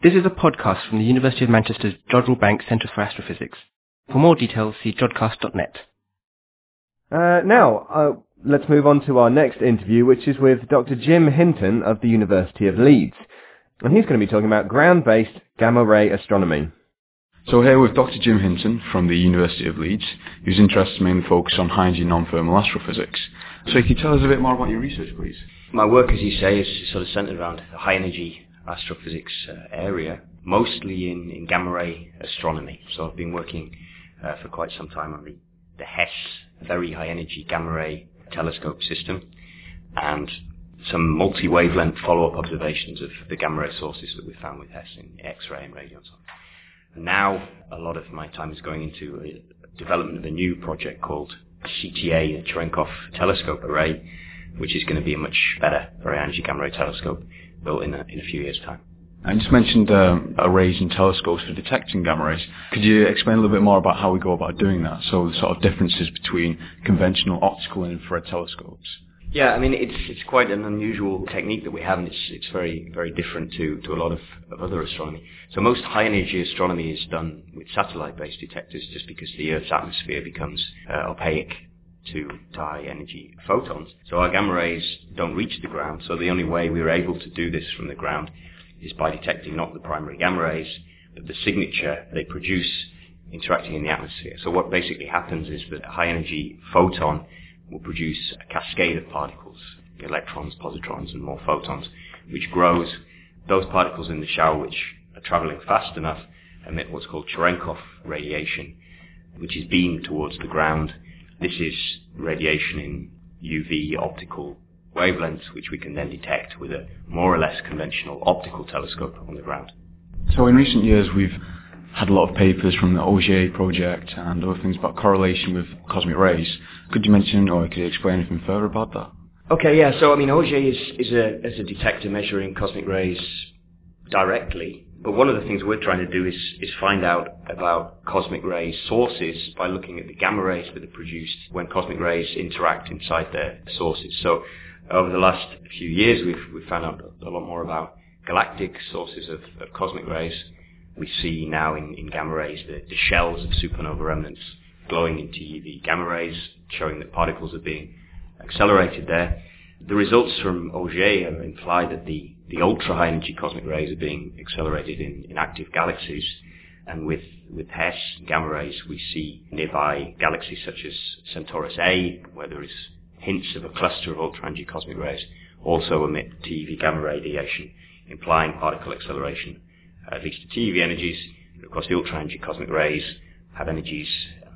This is a podcast from the University of Manchester's Jodrell Bank Centre for Astrophysics. For more details, see jodcast.net. Now, let's move on to our next interview, which is with Dr. Jim Hinton of the University of Leeds. And he's going to be talking about ground-based gamma-ray astronomy. So we're here with Dr. Jim Hinton from the University of Leeds, whose interests mainly focus on high-energy non-thermal astrophysics. So can you tell us a bit more about your research, please? My work, as you say, is sort of centred around the high-energy astrophysics area, mostly in gamma-ray astronomy. So I've been working for quite some time on the HESS, Very High Energy Gamma Ray Telescope System, and some multi-wavelength follow-up observations of the gamma ray sources that we found with HESS in X-ray and radio and so on. And now a lot of my time is going into development of a new project called CTA, the Cherenkov Telescope Array, which is going to be a much better very high energy gamma ray telescope built in a few years' time. I just mentioned arrays and telescopes for detecting gamma rays. Could you explain a little bit more about how we go about doing that? So the sort of differences between conventional optical and infrared telescopes. Yeah, I mean, it's quite an unusual technique that we have, and it's very, very different to a lot of other astronomy. So most high-energy astronomy is done with satellite-based detectors just because the Earth's atmosphere becomes opaque to high-energy photons. So our gamma rays don't reach the ground, so the only way we're able to do this from the ground is by detecting not the primary gamma rays, but the signature they produce interacting in the atmosphere. So what basically happens is that a high-energy photon will produce a cascade of particles, electrons, positrons, and more photons, which grows. Those particles in the shower, which are traveling fast enough, emit what's called Cherenkov radiation, which is beamed towards the ground. This is radiation in UV optical wavelengths, which we can then detect with a more or less conventional optical telescope on the ground. So in recent years, we've had a lot of papers from the Auger project and other things about correlation with cosmic rays. Could you mention or could you explain anything further about that? Okay, yeah. So I mean, Auger is a detector measuring cosmic rays directly. But one of the things we're trying to do is find out about cosmic ray sources by looking at the gamma rays that are produced when cosmic rays interact inside their sources. So over the last few years, we've found out a lot more about galactic sources of cosmic rays. We see now in gamma rays the shells of supernova remnants glowing into UV gamma rays, showing that particles are being accelerated there. The results from Auger imply that the ultra-high energy cosmic rays are being accelerated in active galaxies, and with HESS gamma rays we see nearby galaxies such as Centaurus A, where there is hints of a cluster of ultra-energy cosmic rays, also emit TeV gamma radiation, implying particle acceleration, at least to TeV energies. Of course, the ultra-energy cosmic rays have energies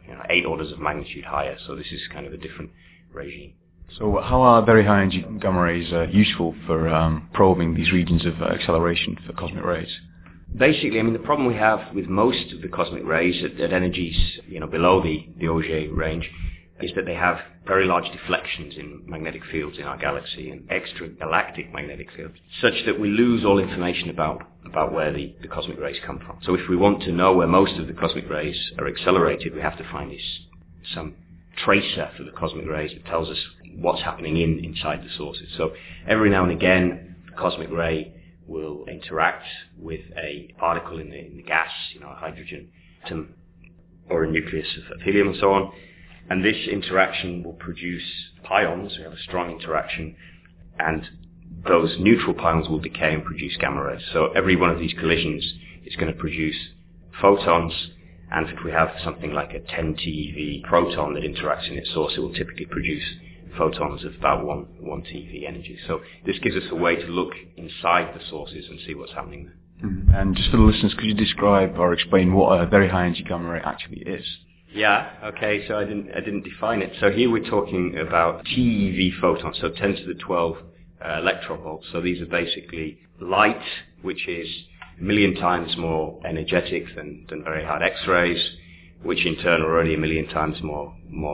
8 orders of magnitude higher, so this is kind of a different regime. So how are very high energy gamma rays useful for probing these regions of acceleration for cosmic rays? Basically, I mean, the problem we have with most of the cosmic rays at energies below the Auger range is that they have very large deflections in magnetic fields in our galaxy and extragalactic magnetic fields, such that we lose all information about where the cosmic rays come from. So if we want to know where most of the cosmic rays are accelerated, we have to find some tracer for the cosmic rays that tells us what's happening inside the sources. So every now and again, a cosmic ray will interact with a particle in the gas, a hydrogen atom or a nucleus of helium and so on. And this interaction will produce pions. We have a strong interaction, and those neutral pions will decay and produce gamma rays. So every one of these collisions is going to produce photons, and if we have something like a 10 TeV proton that interacts in its source, it will typically produce photons of about 1 TeV energy. So this gives us a way to look inside the sources and see what's happening there. Mm-hmm. And just for the listeners, could you describe or explain what a very high energy gamma ray actually is? Yeah, okay, so I didn't define it. So here we're talking about TeV photons, so 10 to the 12 electron volts. So these are basically light, which is a million times more energetic than very hard X-rays, which in turn are already a million times more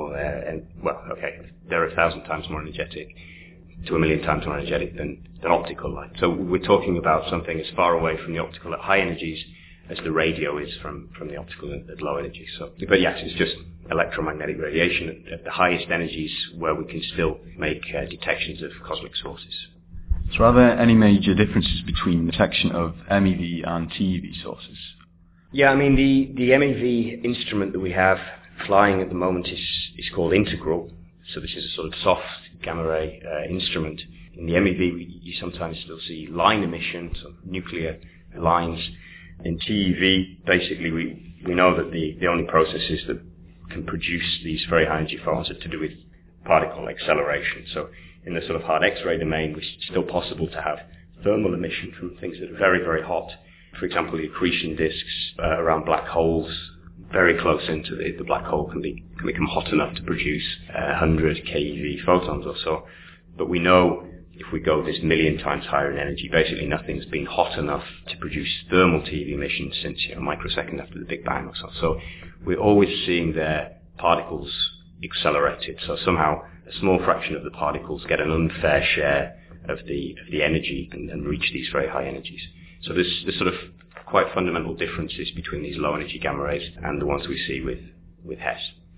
they're 1,000 times more energetic to a million times more energetic than optical light. So we're talking about something as far away from the optical at high energies as the radio is from the optical at low energy. So, but yes, it's just electromagnetic radiation at the highest energies where we can still make detections of cosmic sources. So are there any major differences between the detection of MEV and TeV sources? Yeah, I mean, the MEV instrument that we have flying at the moment is called Integral. So this is a sort of soft gamma ray instrument. In the MEV, you sometimes still see line emission, so nuclear lines. In TeV, basically, we know that the only processes that can produce these very high energy photons are to do with particle acceleration. So in the sort of hard X-ray domain, it's still possible to have thermal emission from things that are very, very hot. For example, the accretion disks around black holes, very close into the black hole can become hot enough to produce 100 keV photons or so. But we know if we go this million times higher in energy, basically nothing's been hot enough to produce thermal TeV emissions since a microsecond after the Big Bang or so. So we're always seeing their particles accelerated. So somehow a small fraction of the particles get an unfair share of the energy and reach these very high energies. So there's sort of quite fundamental differences between these low energy gamma rays and the ones we see with HESS.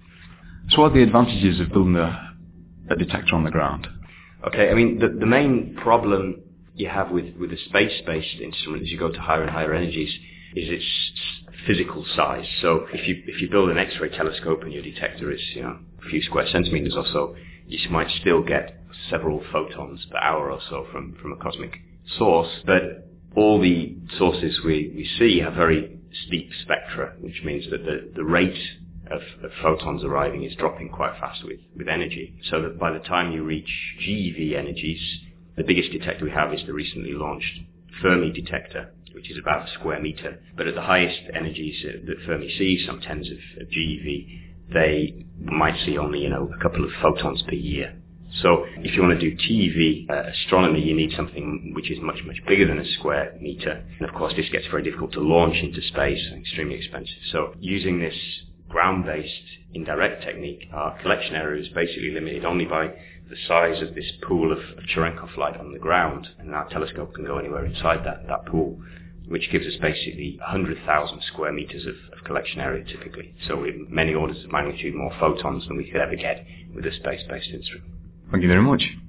So what are the advantages of building a detector on the ground? Okay, I mean, the main problem you have with a space-based instrument as you go to higher and higher energies is its physical size. So if you build an X-ray telescope and your detector is a few square centimeters or so, you might still get several photons per hour or so from a cosmic source. But all the sources we see have very steep spectra, which means that the rate of photons arriving is dropping quite fast with energy. So that by the time you reach GeV energies, the biggest detector we have is the recently launched Fermi detector, which is about a square meter. But at the highest energies that Fermi sees, some tens of GeV, they might see only a couple of photons per year. So if you want to do TeV astronomy, you need something which is much, much bigger than a square meter. And of course, this gets very difficult to launch into space and extremely expensive. So using this ground-based indirect technique, our collection area is basically limited only by the size of this pool of Cherenkov light on the ground. And our telescope can go anywhere inside that pool, which gives us basically 100,000 square meters of collection area typically. So we're many orders of magnitude more photons than we could ever get with a space-based instrument. Thank you very much.